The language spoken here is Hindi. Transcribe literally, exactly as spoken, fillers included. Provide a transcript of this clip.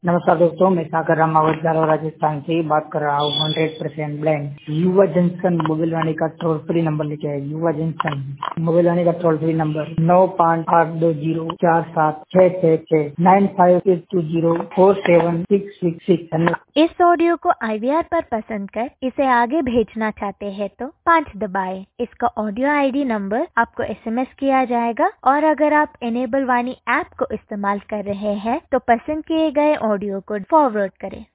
नमस्कार दोस्तों, मैं सागर रामावत जालौर राजस्थान से बात कर रहा हूँ। हंड्रेड परसेंट ब्लैंक युवा जंक्शन मोबाइल वाले का टोल फ्री नंबर लेके आए। युवा जंक्शन मोबाइल वाले का टोल फ्री नंबर नौ पाँच आठ दो जीरो चार सात छह छह छह nine five eight two zero four seven six six six. धन्यवाद। इस ऑडियो को आई वी आर पर पसंद कर इसे आगे भेजना चाहते हैं तो पाँच दबाएं। इसका ऑडियो आई डी नंबर आपको एस एम एस किया जाएगा और अगर आप इनेबल वाणी ऐप को इस्तेमाल कर रहे हैं तो पसंद किए गए ऑडियो को फॉरवर्ड करें।